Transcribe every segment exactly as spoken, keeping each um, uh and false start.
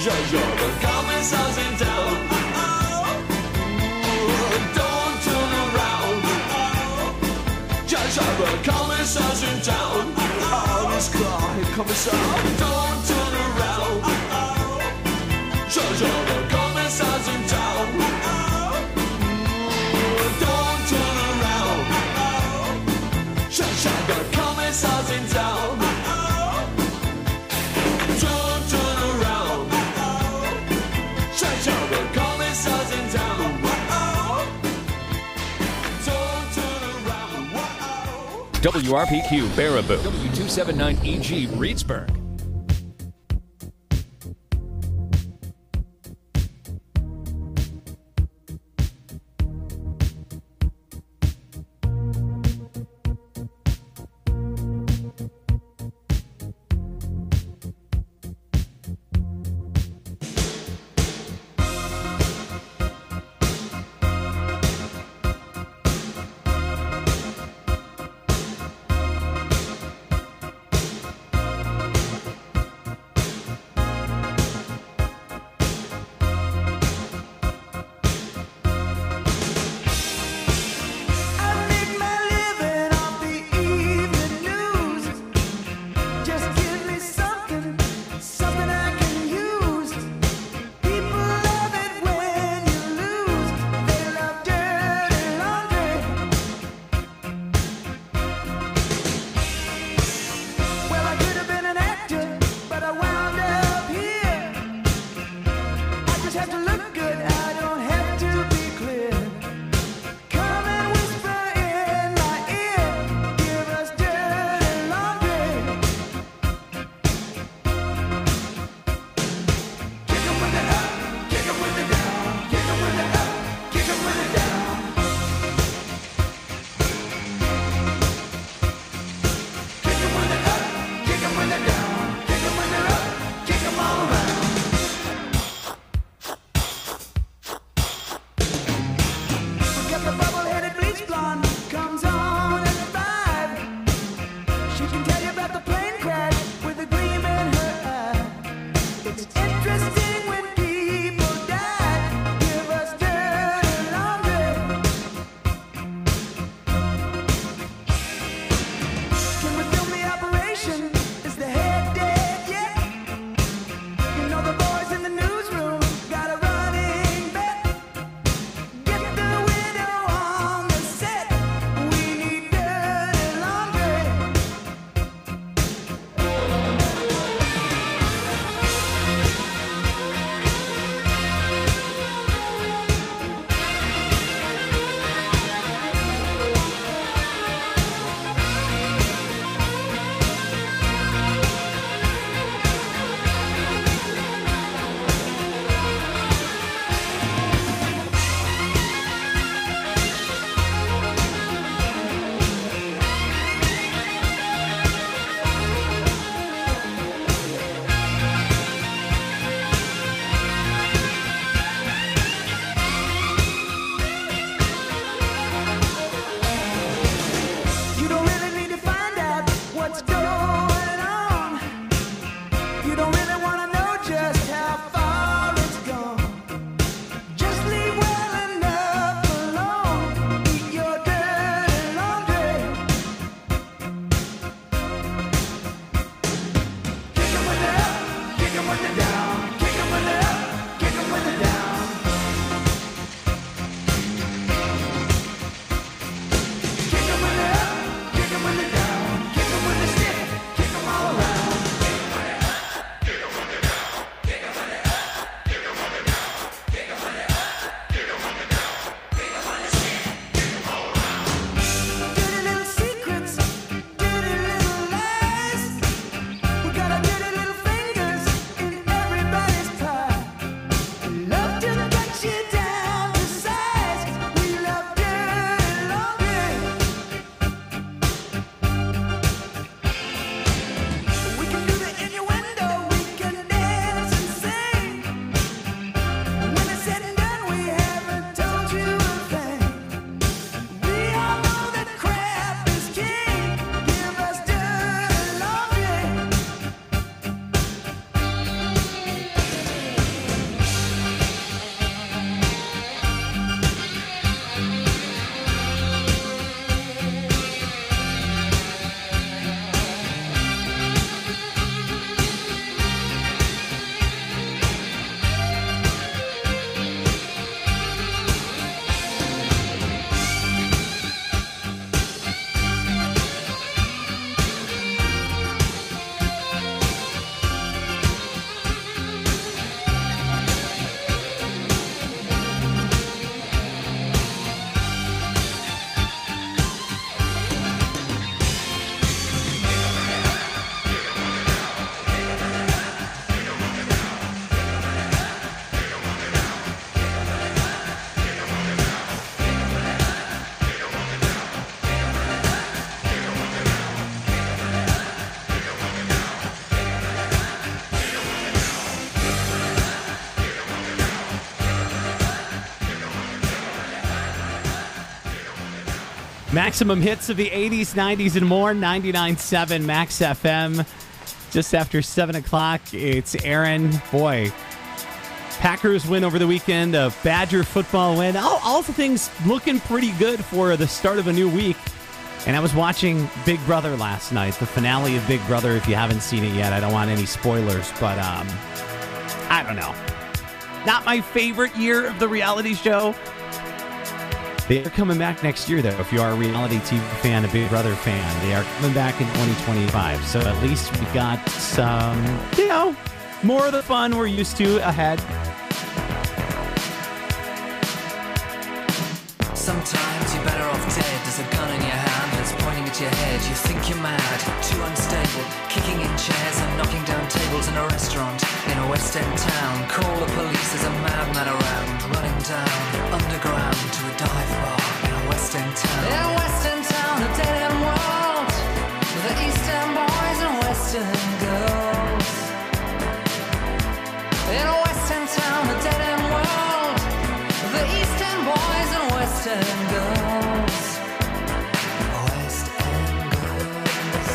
Jojo, the commissar's in town. Don't turn around. Jojo, the commissar's in town. Oh, this car, here commissar. Don't turn around. Jojo, the commissar's in town. Don't turn around. Jojo, the commissar's in town. Don't turn around. Jojo, the commissar's in town. Don't turn around. W R P Q Baraboo, W two seventy-nine E G Reedsburg. Maximum hits of the eighties, nineties, and more. ninety-nine point seven Max F M. Just after seven o'clock, it's Aaron. Boy, Packers win over the weekend. A Badger football win. All, all the things looking pretty good for the start of a new week. And I was watching Big Brother last night, the finale of Big Brother. If you haven't seen it yet, I don't want any spoilers, but um, I don't know. Not my favorite year of the reality show. They are coming back next year, though. If you are a reality T V fan, a Big Brother fan, they are coming back in twenty twenty-five. So at least we got some, you know, more of the fun we're used to ahead. Sometimes you're better off dead. There's a gun in your hand that's pointing at your head. You think you're mad, too unstable, kicking in chairs and knocking down tables in a restaurant in a West End town. Call the police, there's a madman around, running down underground to a dive bar in a West End town. In a West End town, a dead end world, with the East End boys and West End girls. In a West End town, a dead end world, with the East End boys and West End girls. West End girls.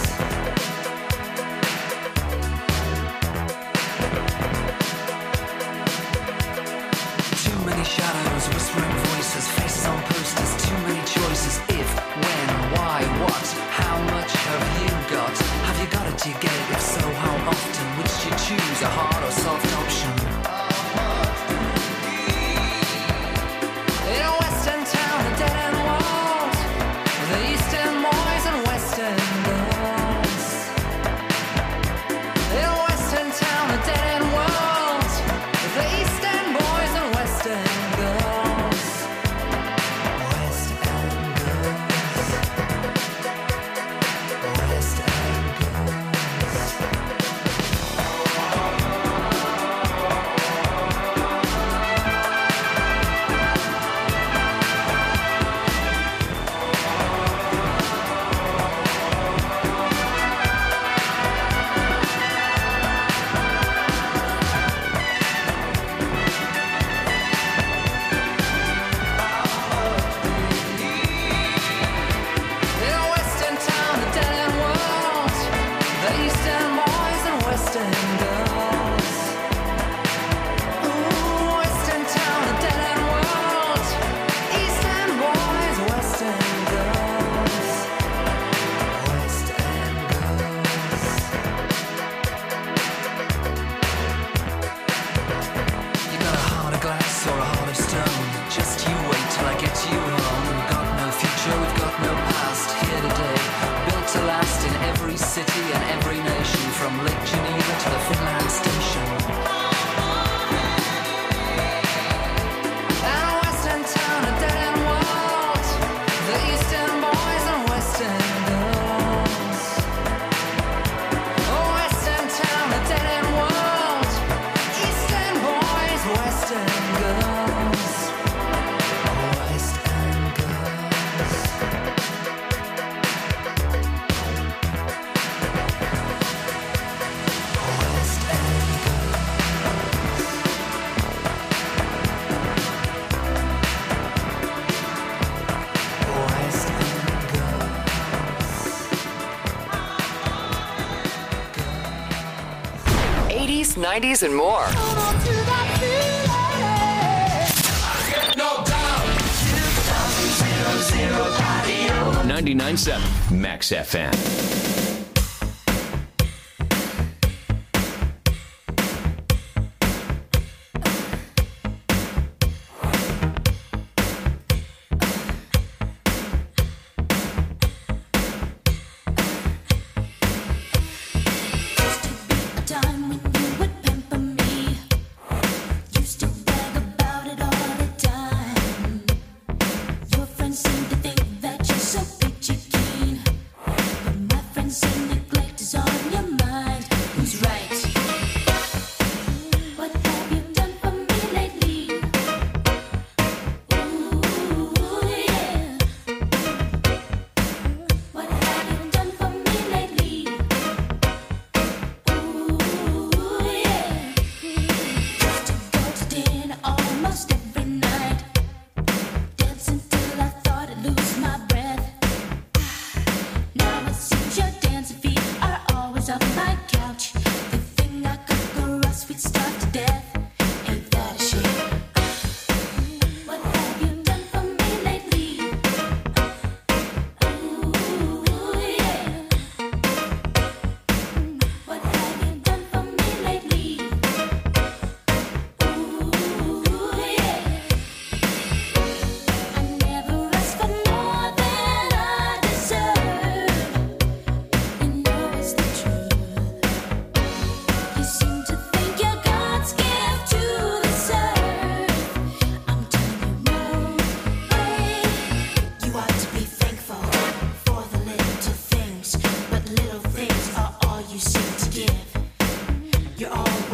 Too many shadows, whispering voices, faces on posters, too many choices. If, when, why, what, how much have you got? Have you got it, do you get it? If so, how often? Which do you choose, a hard or soft option? In a West End town, a dead end world, the East End boys and West End girls. In a West End town, a dead end world, the East End boys and West End girls. West End girls. West End girls. In a West End town, a dead end world, the East End boys and West End girls. Ooh, West End town, a dead end world, East End boys, West End girls. West End girls. You got a heart of glass or a heart of stone. Just you wait till I get you home. We've got no future, we've got no past. Here today, built to last in every city and every nation, from Lake Geneva to the Finland station. And a West End town, a dead end world, the East End boys and West End girls. Oh, West End town, a dead end world, East End boys, West End girls. West End girls. West End girls. West End girls. eighties, nineties, and more. No doubt. ninety-nine point seven Max F M. Time when you would pamper me, used to brag about it all the time. Your friends seem to think that you're so peachy keen, but my friends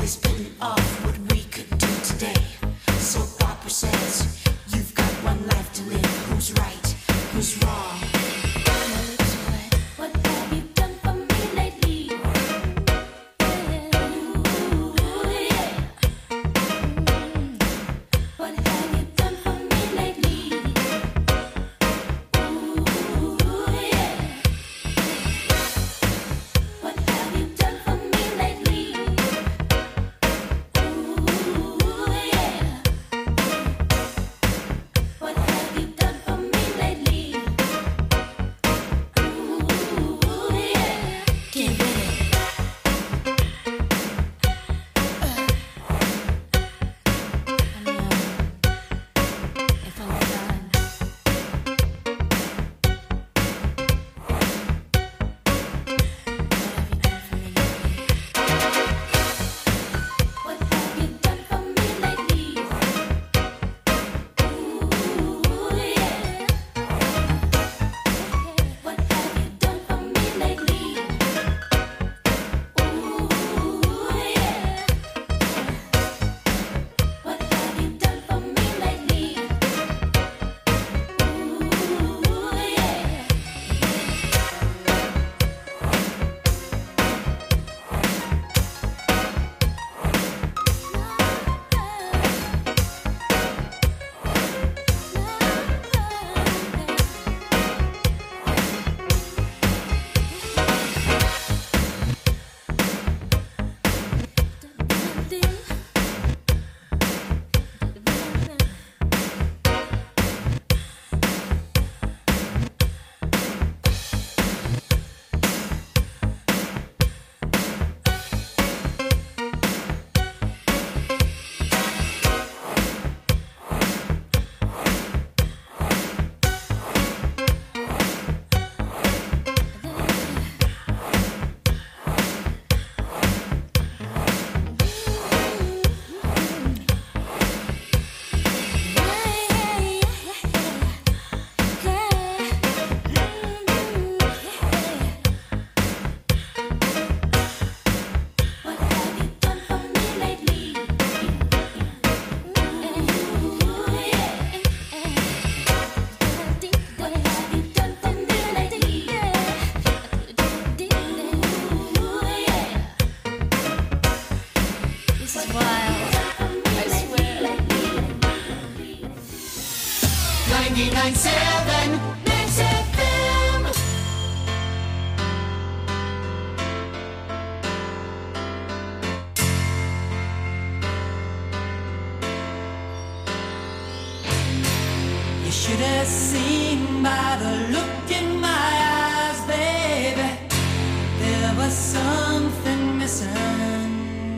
always bitten off what we could do today. So Barbara says, you've got one life to live. Who's right? Who's wrong? What have you done for me lately? Ooh, yeah. What have you done for me lately? Ooh, yeah. What have you done for me lately? Ooh, yeah. What have you done for me lately? Ooh, yeah. Get with it. Uh, I know if I'm done. What have you done for me lately? Ooh, yeah. What have you done for me lately? Ooh, yeah. What have you done for me lately? What have you done for me lately? Ooh, yeah. What have you done for me lately? Ooh, yeah. This is wild. I swear. ninety-nine point seven Max F M. You should have seen by the look in my eyes, baby. There was something missing.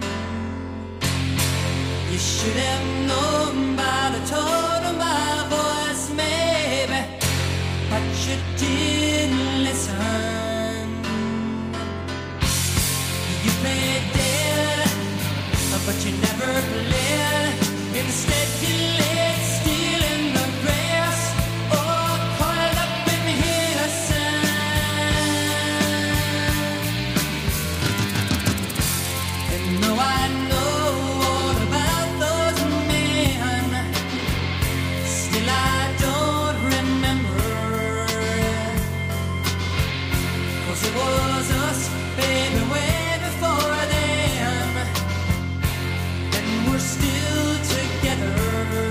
You should have known by the tone of my voice, maybe, but you didn't listen. You played dead, but you never played. Instead, you laid still in the grass, or coiled up in innocence. And though I know all about those men, still I don't remember. 'Cause it was us, baby, way before then, and we're still together.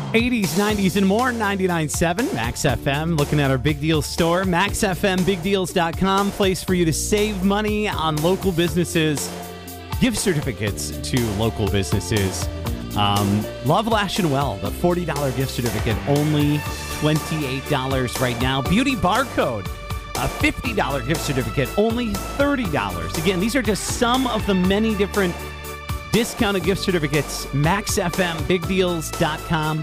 eighties, nineties, and more, ninety-nine point seven Max F M. Looking at our Big Deals store, max f m big deals dot com. Place for you to save money on local businesses, gift certificates to local businesses. Um, Love, Lash, and Well, the forty dollars gift certificate, only twenty-eight dollars right now. Beauty Barcode, a fifty dollars gift certificate, only thirty dollars. Again, these are just some of the many different discounted gift certificates. max f m big deals dot com.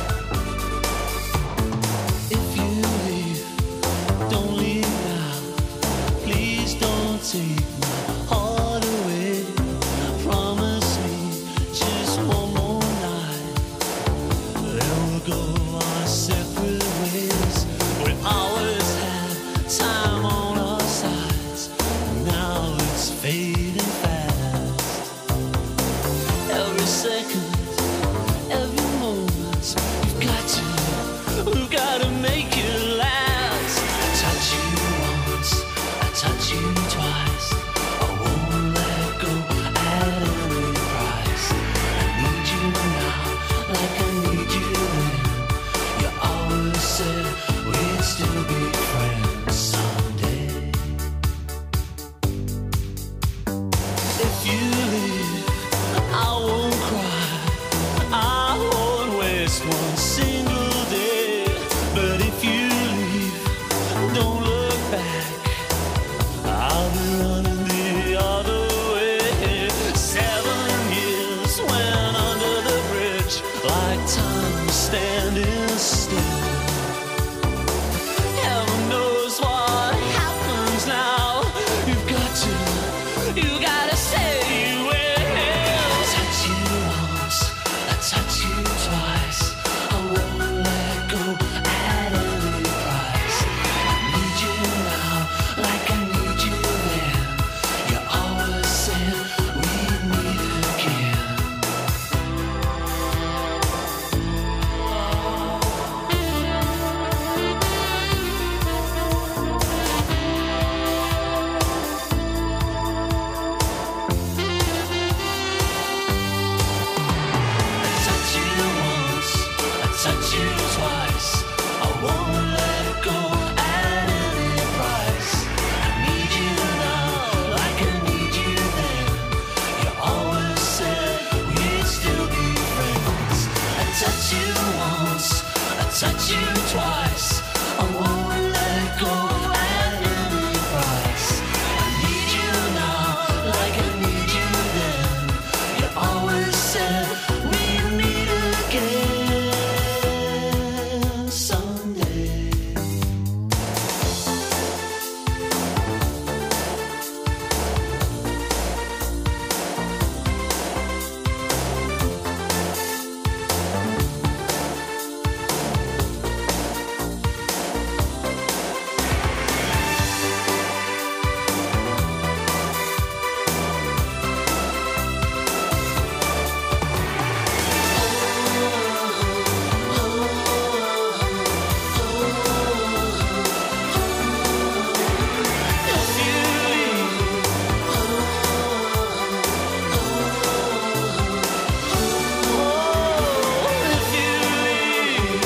If you leave, don't leave now. Please don't take my heart away. Promise me just one more night. Then we'll go our separate ways. We always had time on our sides. Now it's fading fast. Every second, every moment, you've got to, we've got to make it last. I touch you once, I touch you twice. I won't let go at any price. I need you now, like I need you then. You always said we'd still be friends someday. If you leave, I won't cry, I won't waste one single day. But if you leave, don't look back, I'll be running the other way. Seven years went under the bridge, like time standing still. Heaven knows what happens now. You've got to, you gotta say you will. I touch you once, I touch you twice. I won't let go at any price. I need you now, like I need you then. You always said we'd meet again. I touch you once, I touch you twice. I won't let go at any price. I need you now, like I need you then. You always said we'd still be friends. I touch you once, I touch you twice. I won't let go at any price. I need you now, like I need you then. You always said we'd meet again someday. If you leave, oh, if you leave,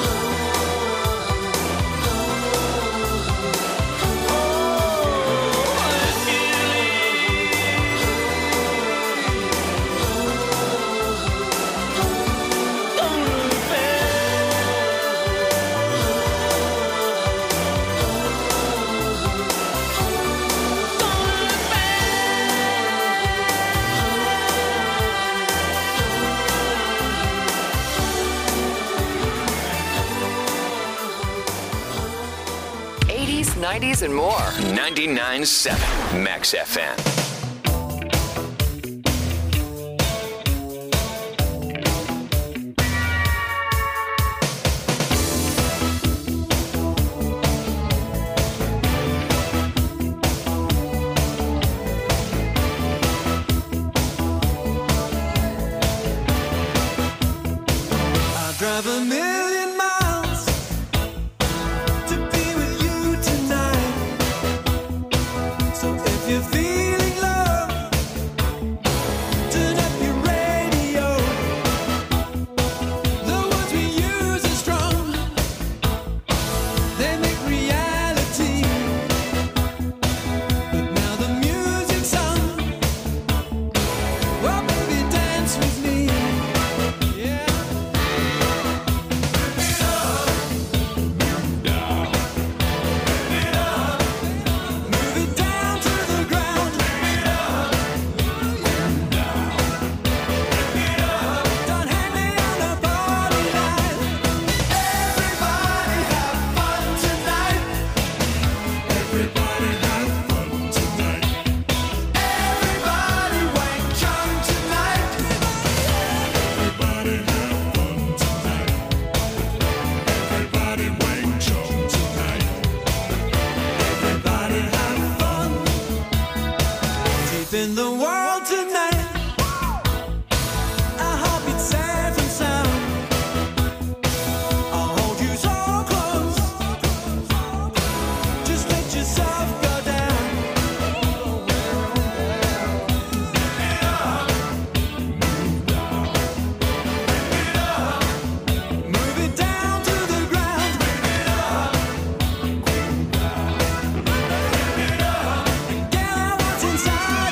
oh, if you leave, don't look eighties, nineties, and more. ninety-nine point seven Max F M. I drive a million miles to be with you tonight. So if you're feeling In the world tonight, I hope it's safe and sound. I'll hold you so close. Just let yourself go down. Move it down to the ground. And get out what's inside.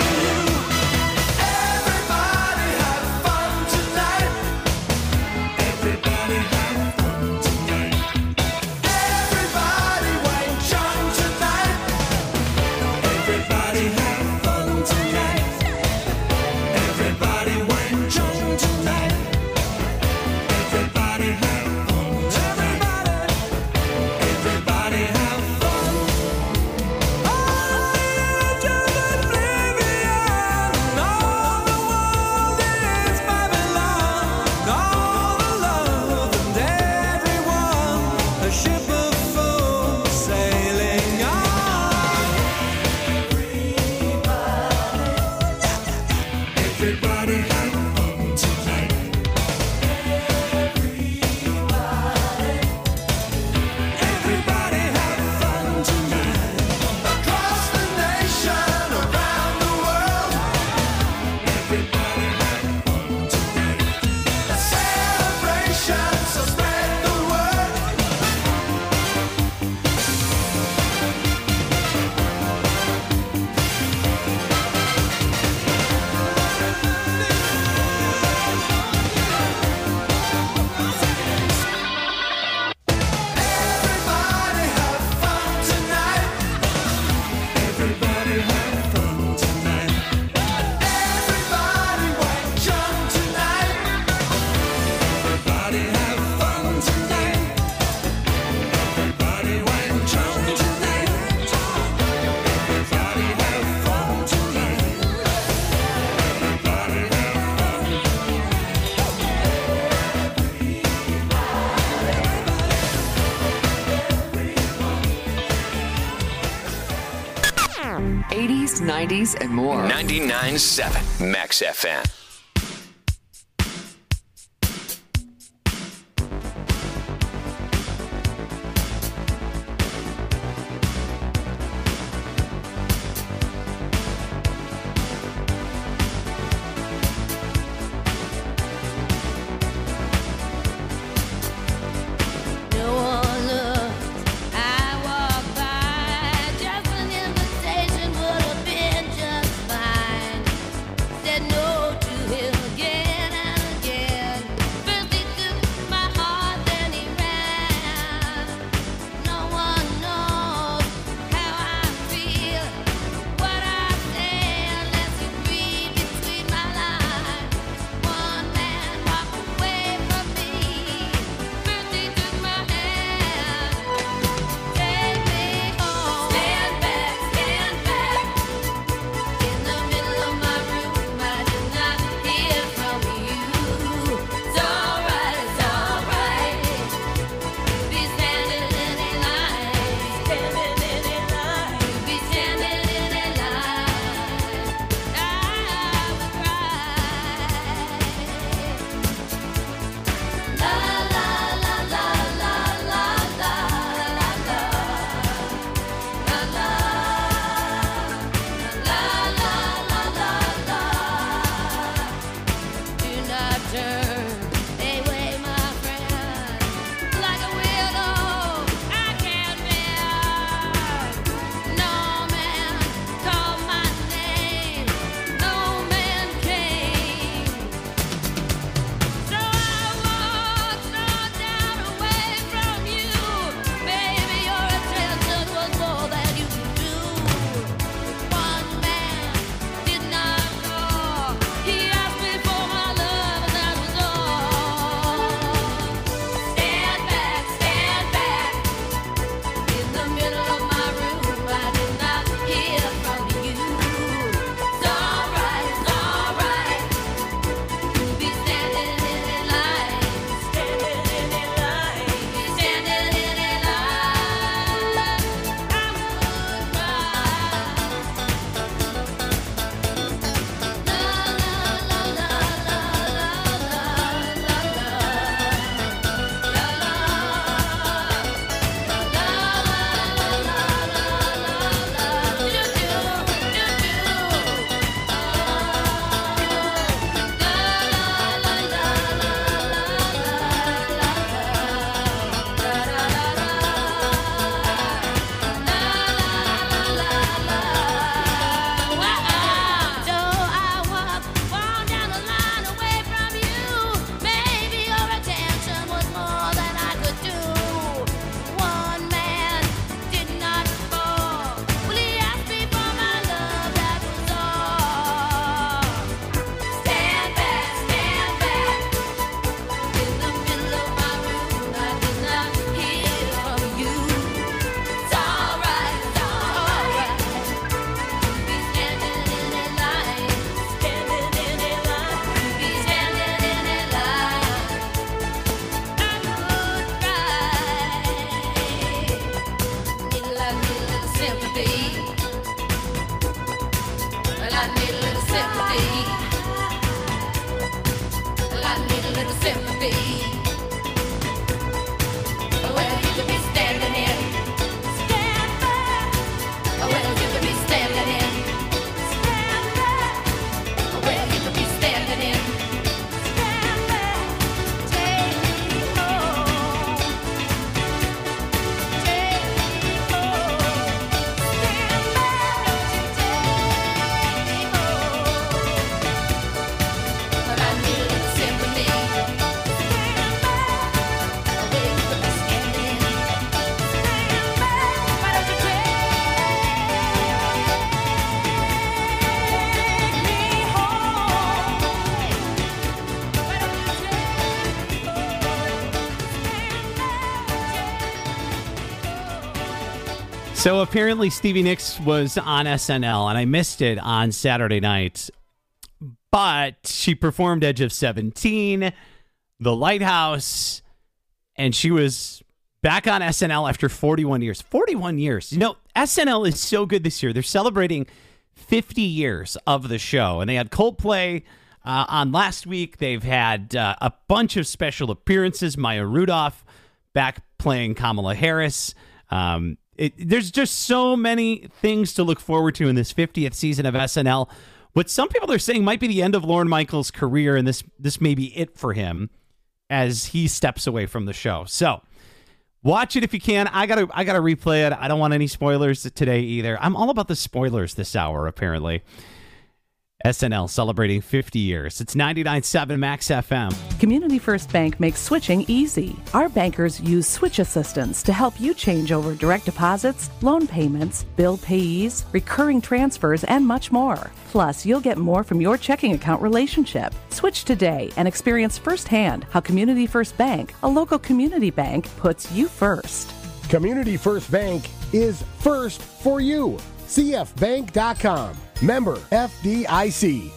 eighties, nineties, and more. ninety-nine point seven Max F M. No one looked. I walked by. Just an invitation would have been just fine. Said no to sympathy. Well, you could be standing in. Stand back. Well, you could be standing in. Stand back. Well, you could be standing in. Stand back. Take me home. Take me home. Stand back. Take me home. But I need a little sympathy. Stand back. Well, you could be standing in. Stand back. Why don't you take me home? Why don't you take me home? So apparently Stevie Nicks was on S N L, and I missed it on Saturday night. But she performed Edge of seventeen, The Lighthouse, and she was back on S N L after forty-one years. forty-one years. You know, S N L is so good this year. They're celebrating fifty years of the show, and they had Coldplay uh, on last week. They've had uh, a bunch of special appearances. Maya Rudolph back playing Kamala Harris. Um, it, there's just so many things to look forward to in this fiftieth season of S N L. What some people are saying might be the end of Lorne Michaels' career, and this this may be it for him as he steps away from the show. So watch it if you can. I gotta I gotta replay it. I don't want any spoilers today either. I'm all about the spoilers this hour, apparently. S N L celebrating fifty years. It's ninety-nine point seven Max F M. Community First Bank makes switching easy. Our bankers use switch assistance to help you change over direct deposits, loan payments, bill payees, recurring transfers, and much more. Plus, you'll get more from your checking account relationship. Switch today and experience firsthand how Community First Bank, a local community bank, puts you first. Community First Bank is first for you. C F bank dot com. Member F D I C.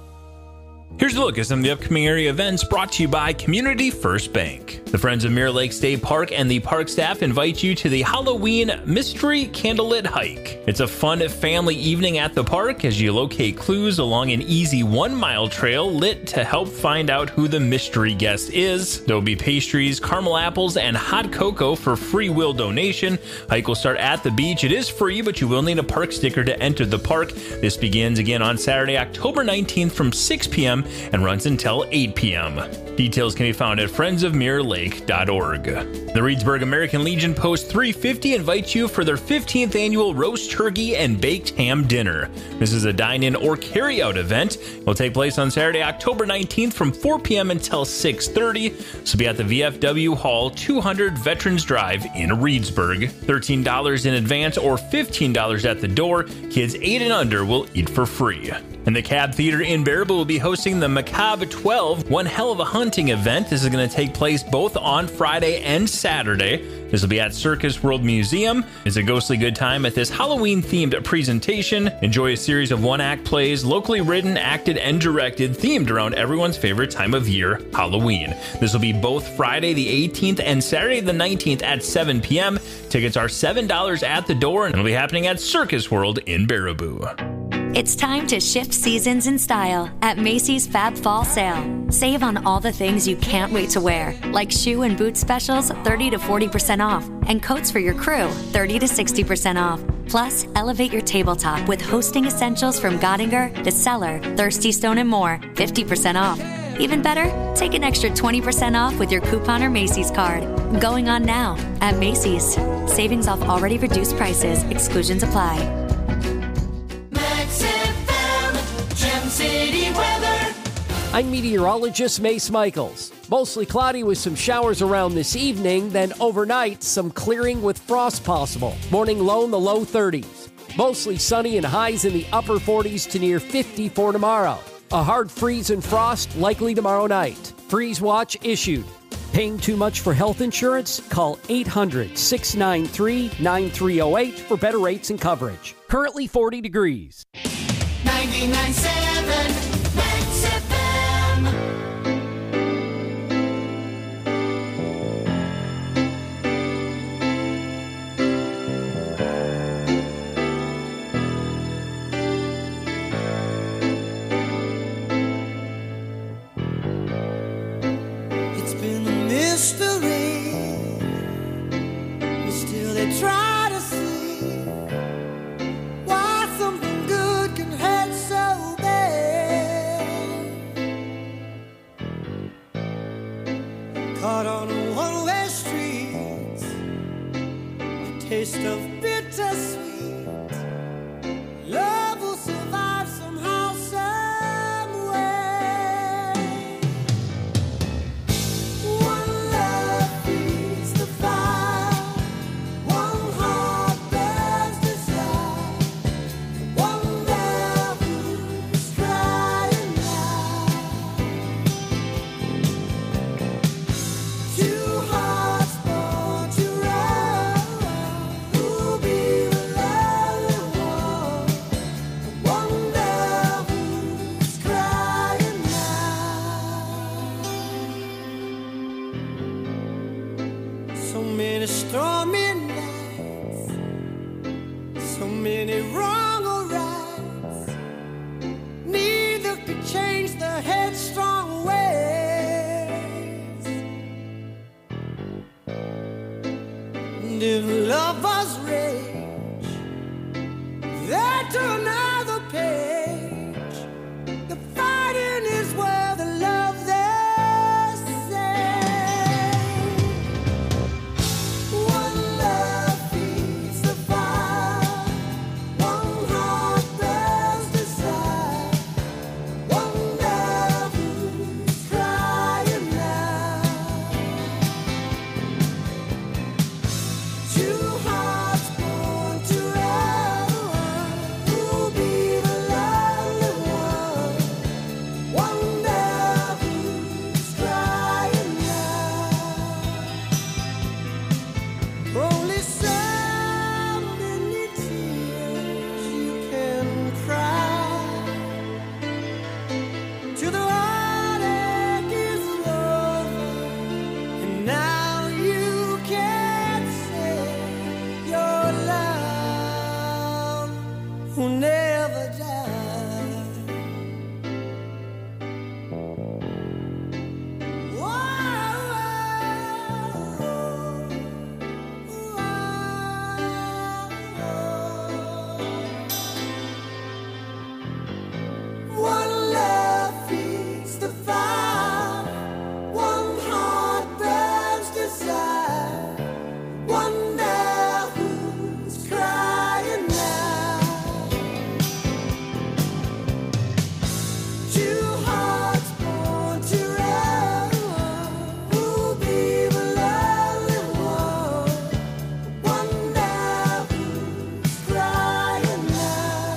Here's a look at some of the upcoming area events brought to you by Community First Bank. The Friends of Mirror Lake State Park and the park staff invite you to the Halloween Mystery Candlelit Hike. It's a fun family evening at the park as you locate clues along an easy one-mile trail lit to help find out who the mystery guest is. There will be pastries, caramel apples, and hot cocoa for free will donation. Hike will start at the beach. It is free, but you will need a park sticker to enter the park. This begins again on Saturday, October nineteenth from six p.m. and runs until eight p.m. Details can be found at friends of mirror lake dot org. The Reedsburg American Legion Post three fifty invites you for their fifteenth annual roast turkey and baked ham dinner. This is a dine-in or carry-out event. It will take place on Saturday, October nineteenth from four p.m. until six thirty. So be at the V F W Hall, two hundred Veterans Drive in Reedsburg. thirteen dollars in advance or fifteen dollars at the door. Kids eight and under will eat for free. And the Cab Theater in Baraboo will be hosting the Macabre twelve, One Hell of a Hunting event. This is going to take place both on Friday and Saturday. This will be at Circus World Museum. It's a ghostly good time at this Halloween-themed presentation. Enjoy a series of one-act plays, locally written, acted, and directed, themed around everyone's favorite time of year, Halloween. This will be both Friday the eighteenth and Saturday the nineteenth at seven p.m. Tickets are seven dollars at the door, and it'll be happening at Circus World in Baraboo. It's time to shift seasons in style at Macy's Fab Fall Sale. Save on all the things you can't wait to wear, like shoe and boot specials thirty to forty percent off, and coats for your crew thirty to sixty percent off. Plus, elevate your tabletop with hosting essentials from Gottinger, The Cellar, Thirsty Stone, and more, fifty percent off. Even better, take an extra twenty percent off with your coupon or Macy's card. Going on now at Macy's. Savings off already reduced prices. Exclusions apply. City weather. I'm meteorologist Mace Michaels. Mostly cloudy with some showers around this evening, then overnight, some clearing with frost possible. Morning low in the low thirties. Mostly sunny and highs in the upper forties to near fifty for tomorrow. A hard freeze and frost likely tomorrow night. Freeze watch issued. Paying too much for health insurance? Call eight hundred, six nine three, nine three zero eight for better rates and coverage. Currently forty degrees. ninety-nine point seven Max F M. many wrong or rights. Neither could change the headstrong ways. And if lovers rage, they turn another page. The fighting is where the love they say. One love feeds the fire. One heart bears desire. One love who's crying now. Two hearts born together. Who'll be the lonely one? One love who's crying now. Only so many tears you can cry. To the heartache is over, and now you can say your love will never die. One love feeds the fire. One heart burns desire. One love who's crying now. Two hearts born together. Who'll be the lonely one? One love who's crying now.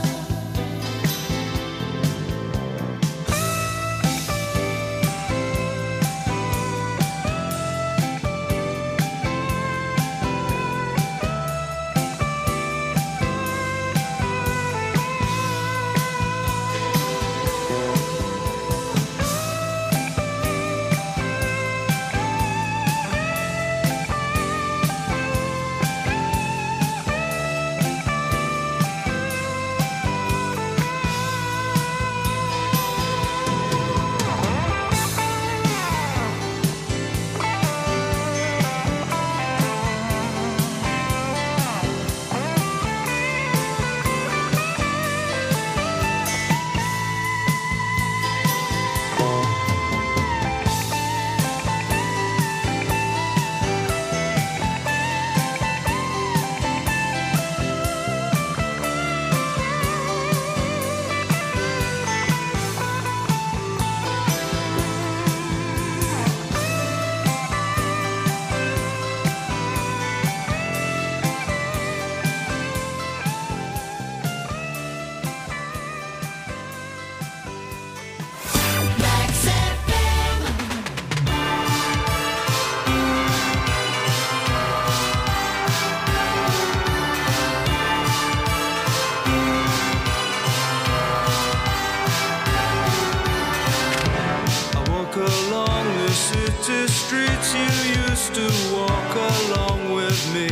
I walk along the city streets you used to walk along with me.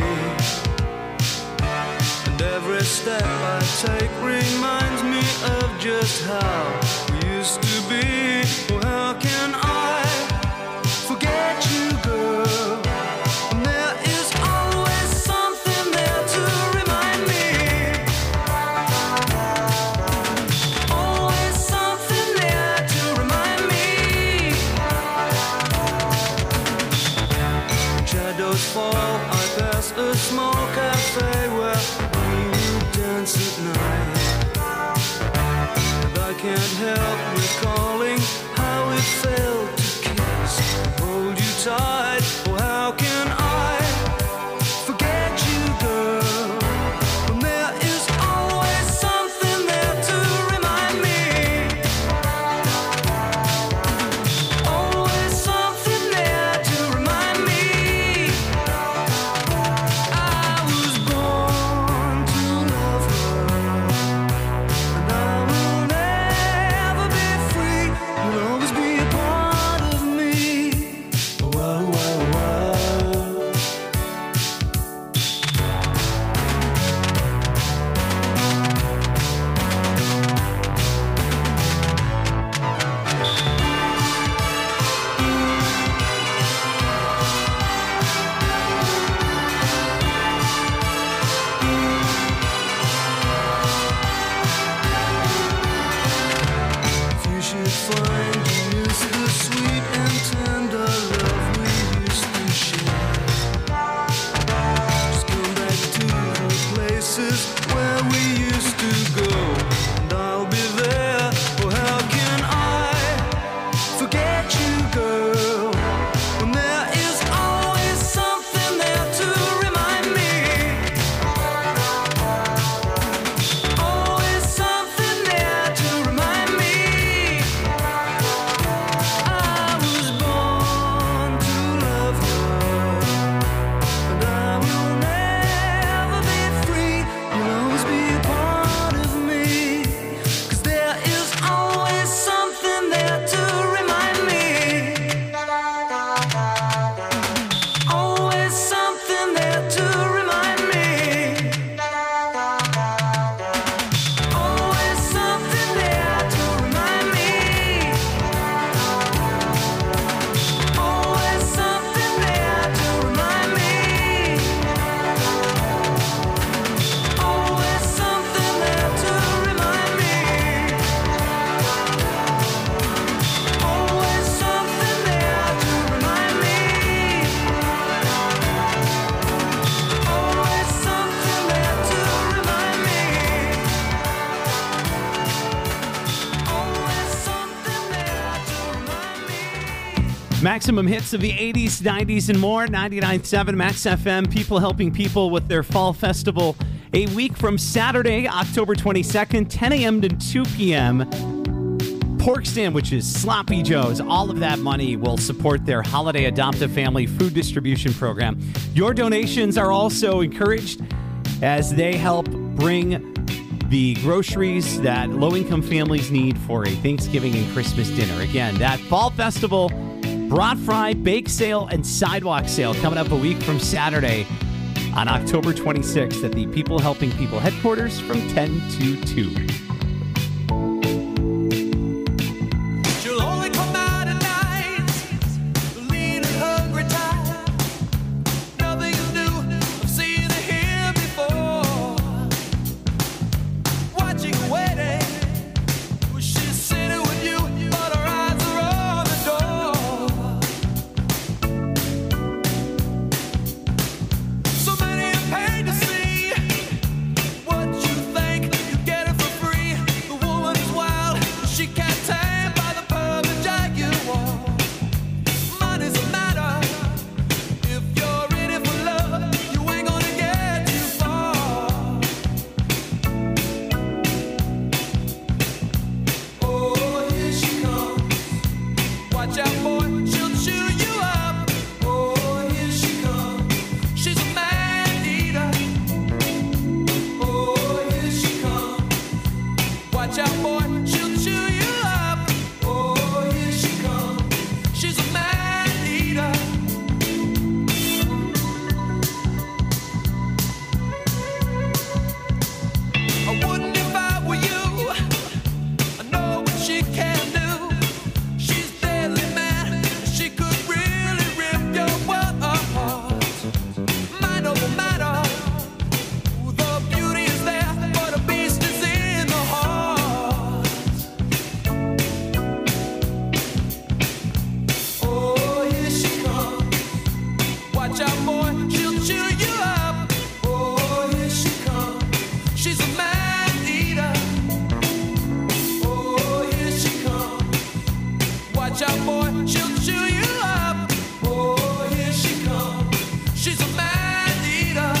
And every step I take reminds me of just how we used to be. Oh, how can I forget you, girl? And there is always something there to remind me. Always something there to remind me. Shadows fall, I pass a small cafe where we would dance at night. And I can't help recalling how it felt to kiss and hold you tight. Oh, how can I forget you, girl? When there is always something there to remind me. Always something there to remind me. I was born to love her, and I will never Maximum hits of the eighties, nineties, and more. ninety-nine point seven Max F M. People helping people with their fall festival. A week from Saturday, October twenty-second, ten a.m. to two p.m. Pork sandwiches, Sloppy Joes, all of that money will support their Holiday Adoptive Family Food Distribution Program. Your donations are also encouraged as they help bring the groceries that low-income families need for a Thanksgiving and Christmas dinner. Again, that fall festival, Brat Fry, Bake Sale, and Sidewalk Sale coming up a week from Saturday on October twenty-sixth at the People Helping People headquarters from ten to two. She'll only come out at night, lean and hungry, tired. Nothing is new, I've seen her here before. Watching and waiting, she's sitting with you, but her eyes are on the door. So many are paid to see what you think, you get it for free. The woman is wild, she can't tame by the perfect jaguar. Money's a matter, if you're in it for love, you ain't gonna get too far. Oh, here she comes. Watch out, boy, she'll chew you up. Oh, here she comes. She's a man eater. Oh, here she comes. Watch out, boy, she'll chew you up. Oh, here she comes. She's a man eater. I wouldn't if I were you. I know what she can do. She's deadly mad. She could really rip your world apart. Mind over matter. The beauty is there, but the beast is in the heart. Oh, here she comes. Watch out, boy, she'll chew you up. Oh, here she comes. She's a man eater. Oh, here she comes. Watch out, boy, she'll chew you up. Oh, here she comes. She's a man eater.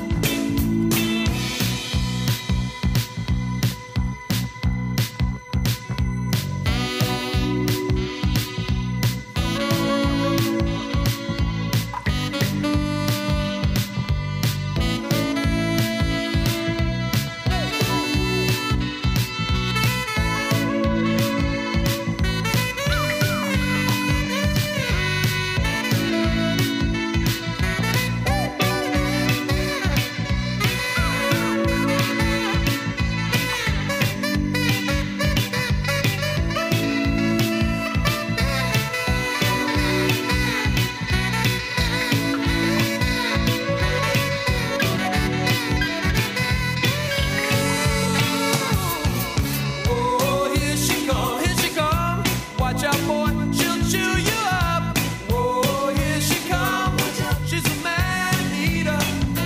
Oh, here she come, here she come. Watch out, boy, she'll chew you up. Oh, here she come. She's a man eater.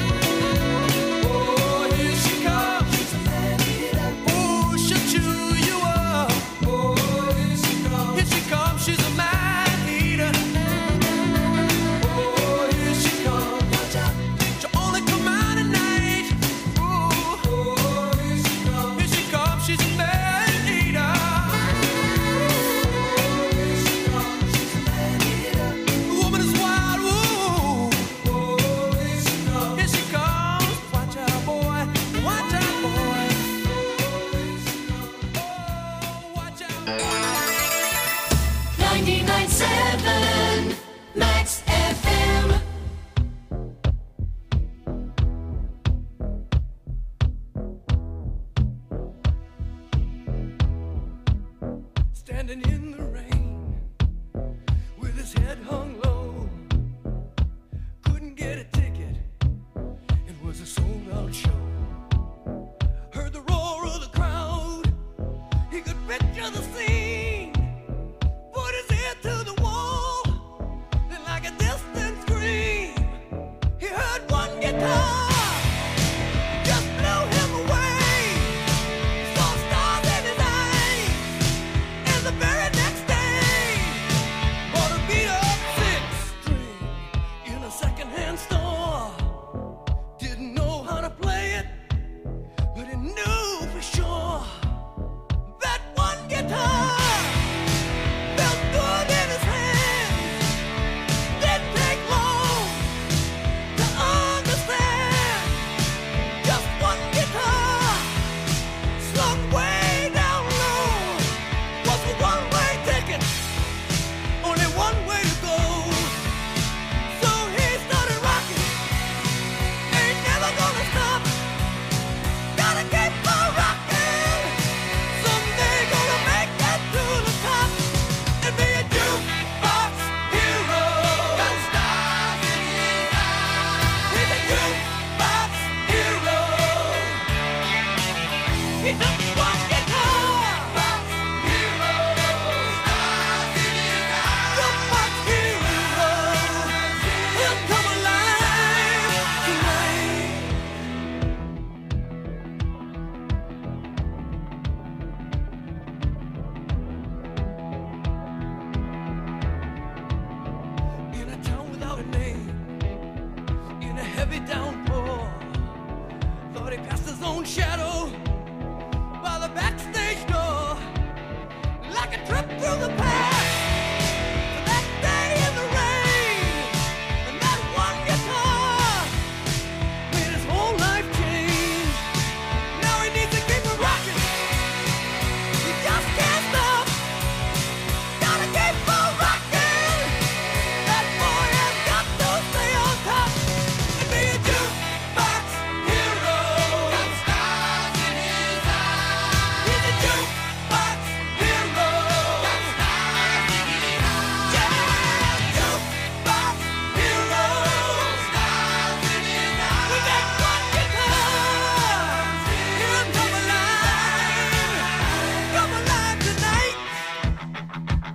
Oh, here she comes. She's a man eater. Oh, she'll chew you up. Oh, here she comes. Here she comes. She's a man eater. Oh, here she comes. Watch out. She'll only come out at night. Ooh. Oh, here she comes. Here she comes. She's a man eater. The woman is wild. Ooh. Oh, here she comes. Here she comes. Watch out, boy. Watch out, boy. Oh, watch out. ninety-nine point seven Max F M. Standing in the rain with his head hung low, couldn't get a ticket. It was a sold out show. Heard the roar of the crowd. He could picture the scene. Put his ear to the wall. Then like a distant scream, he heard one guitar. Just blew him away. Saw stars in his eyes. And the very next day, bought a beat up In a town without a name, in a heavy downpour, thought he passed his own shadow by the backstage door, like a trip through the past. To that day in the rain, and that one guitar made his whole life change. Now he needs to keep it rocking. He just can't stop. Gotta keep on rocking. That boy has got to stay on top and be a jukebox hero. Got stars in his eyes. He's a jukebox hero. Got stars in his eyes. Yeah, jukebox hero. Stars in his eyes. With that one guitar, he'll come alive. Come alive tonight.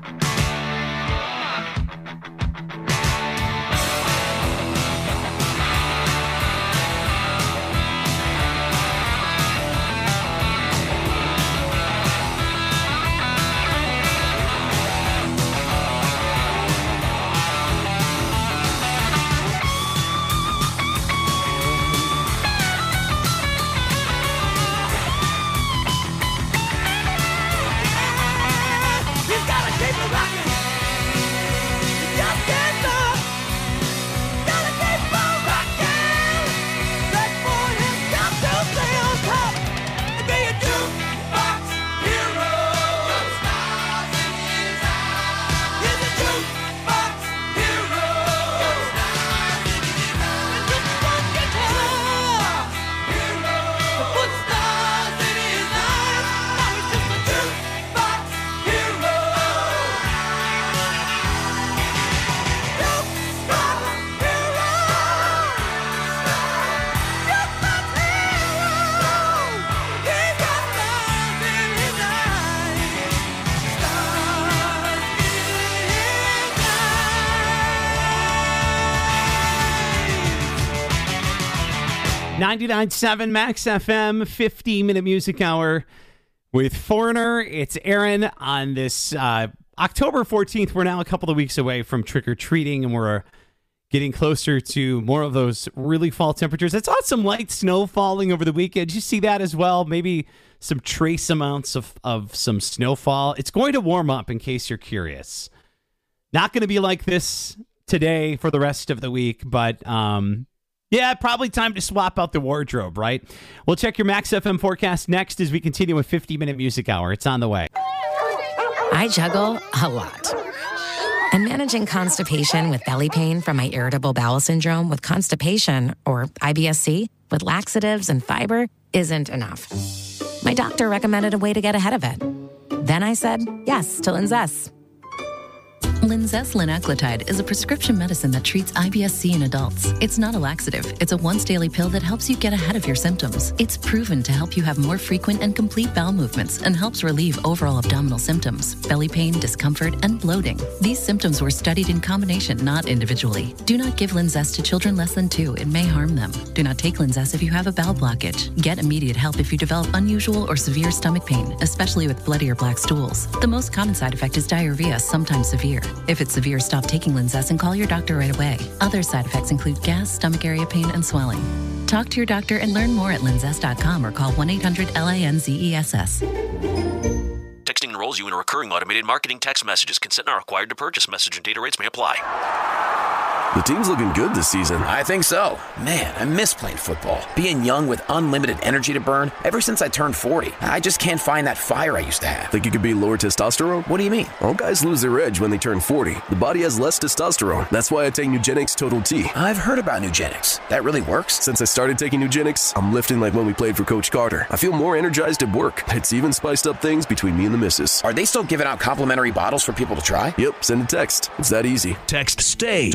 He's gotta keep it rocking. He just can't stop. Gotta keep on rocking. That boy has got to stay on top and be a jukebox hero. Got stars in his eyes. He's a jukebox hero. Got stars in his eyes. And just one guitar hero to put stars in his eyes. Now he's just a jukebox hero. ninety-nine point seven Max F M, fifty minute music hour with Foreigner. It's Aaron on this uh, October fourteenth. We're now a couple of weeks away from trick-or-treating, and we're getting closer to more of those really fall temperatures. I saw some light snow falling over the weekend. Did you see that as well? Maybe some trace amounts of, of some snowfall. It's going to warm up, in case you're curious. Not going to be like this today for the rest of the week, but um, yeah, probably time to swap out the wardrobe, right? We'll check your Max F M forecast next as we continue with fifty minute music hour. It's on the way. I juggle a lot. And managing constipation with belly pain from my irritable bowel syndrome with constipation, or I B S C, with laxatives and fiber isn't enough. My doctor recommended a way to get ahead of it. Then I said yes to Linzess. Linzess linaclotide is a prescription medicine that treats I B S C in adults. It's not a laxative. It's a once-daily pill that helps you get ahead of your symptoms. It's proven to help you have more frequent and complete bowel movements and helps relieve overall abdominal symptoms, belly pain, discomfort, and bloating. These symptoms were studied in combination, not individually. Do not give Linzess to children less than two. It may harm them. Do not take Linzess if you have a bowel blockage. Get immediate help if you develop unusual or severe stomach pain, especially with bloody or black stools. The most common side effect is diarrhea, sometimes severe. If it's severe, stop taking Linzess and call your doctor right away. Other side effects include gas, stomach area pain, and swelling. Talk to your doctor and learn more at linzess dot com or call one eight hundred L A N Z E S S. Texting enrolls you in a recurring automated marketing text messages. Consent not required to purchase. Message and data rates may apply. The team's looking good this season. I think so. Man, I miss playing football. Being young with unlimited energy to burn. Ever since I turned forty, I just can't find that fire I used to have. Think you could be lower testosterone? What do you mean? All guys lose their edge when they turn forty. The body has less testosterone. That's why I take Nugenix Total T. I've heard about Nugenix. That really works? Since I started taking Nugenix, I'm lifting like when we played for Coach Carter. I feel more energized at work. It's even spiced up things between me and the missus. Are they still giving out complimentary bottles for people to try? Yep, send a text. It's that easy. Text STAY to four two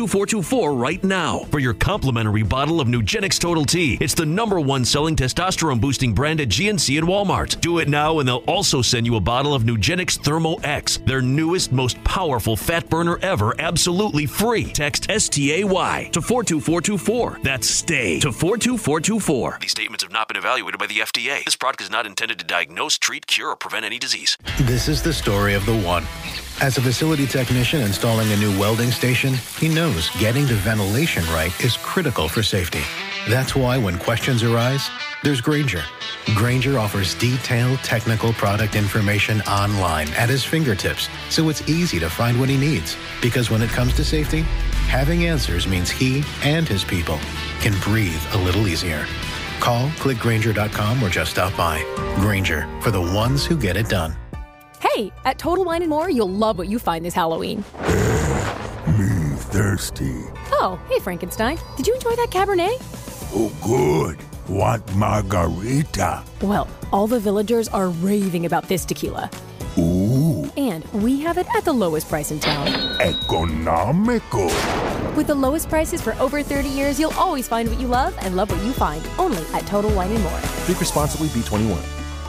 four two four right now for your complimentary bottle of Nugenix Total T. It's the number one selling testosterone boosting brand at G N C and Walmart. Do it now and they'll also send you a bottle of Nugenix Thermo X, their newest, most powerful fat burner ever, absolutely free. Text S T A Y to four two four two four. That's STAY to four two four two four. These statements have not been evaluated by the F D A. This product is not intended to diagnose, treat, cure, or prevent any disease. This is the story of the one. As a facility technician installing a new welding station, he knows getting the ventilation right is critical for safety. That's why when questions arise, there's Grainger. Grainger offers detailed technical product information online at his fingertips, so it's easy to find what he needs. Because when it comes to safety, having answers means he and his people can breathe a little easier. Call, click Grainger dot com, or just stop by. Grainger, for the ones who get it done. Hey, at Total Wine and More, you'll love what you find this Halloween. Me thirsty. Oh, hey, Frankenstein. Did you enjoy that Cabernet? Oh, good. Want margarita? Well, all the villagers are raving about this tequila. Ooh. And we have it at the lowest price in town. Economical. With the lowest prices for over thirty years, you'll always find what you love and love what you find. Only at Total Wine and More. Drink responsibly, B twenty-one.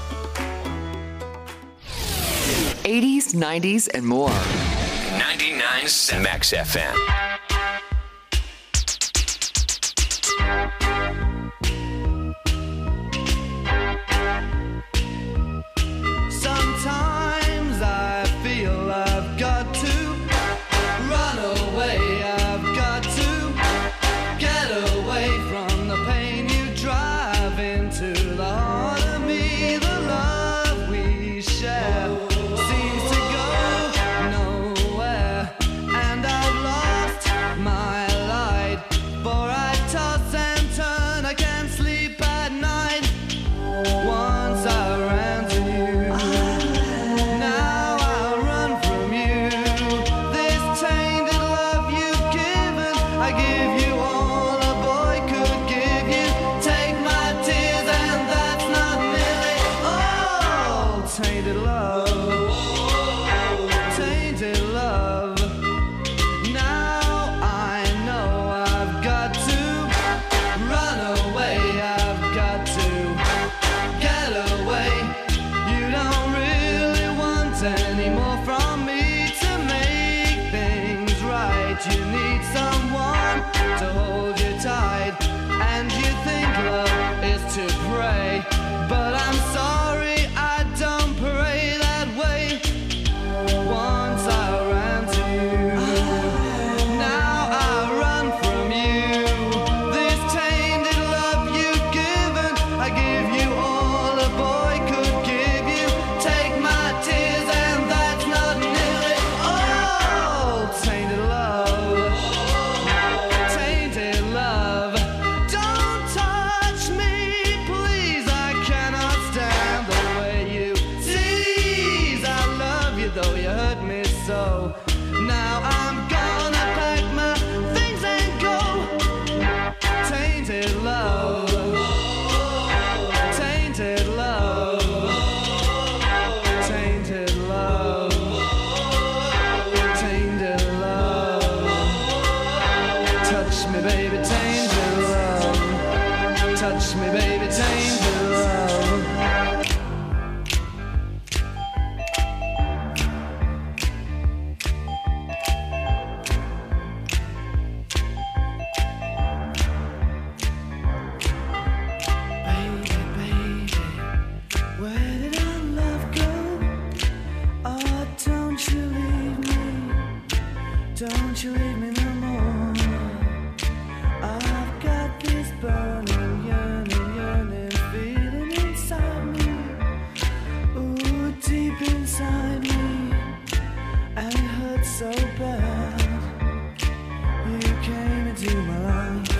eighties, nineties, and more. ninety-nine point seven Max F M. Sometimes I feel I've got to run away. I've got to get away from the pain you drive into the heart of me. The love we share seems to go nowhere, and I've lost my light. For I toss and turn, I can't sleep at night. Once I ran to you, now I run from you. This tainted love you've given, I give you all a boy could give you. Take my tears and that's not nearly all. Tainted love, tainted love. Now I know I've got to run away. I've got to get away. You don't really want any more from me to make things right. You need someone to hold you tight, and you think love is to pray. But I'm sorry, I don't pray that way. Once I ran to you, now I run from you. This tainted love you've given, I give you all a boy could give you. Take my tears and that's not nearly all. Tainted love, tainted love. Don't touch me, please. I cannot stand the way you tease. I love you though you hurt me so. Now I'm gonna pack my things and go. Tainted love, tainted love, tainted love, tainted love. Touch me, baby, tainted love. Touch me, baby, tainted love. Baby, baby, where did our love go? Oh, don't you leave me, don't you leave me no more. I've got this burning, yearning, yearning feeling inside me. Ooh, deep inside me, and it hurts so bad. You came into my life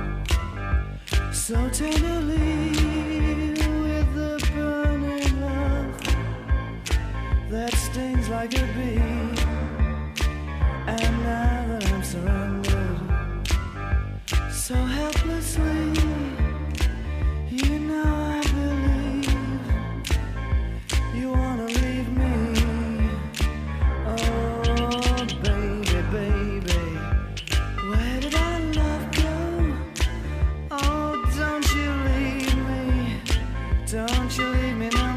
so tenderly with the burning love that stings like a bee. And now that I'm surrounded so helplessly, you know I believe you wanna leave me. Oh, baby, baby, leave me now.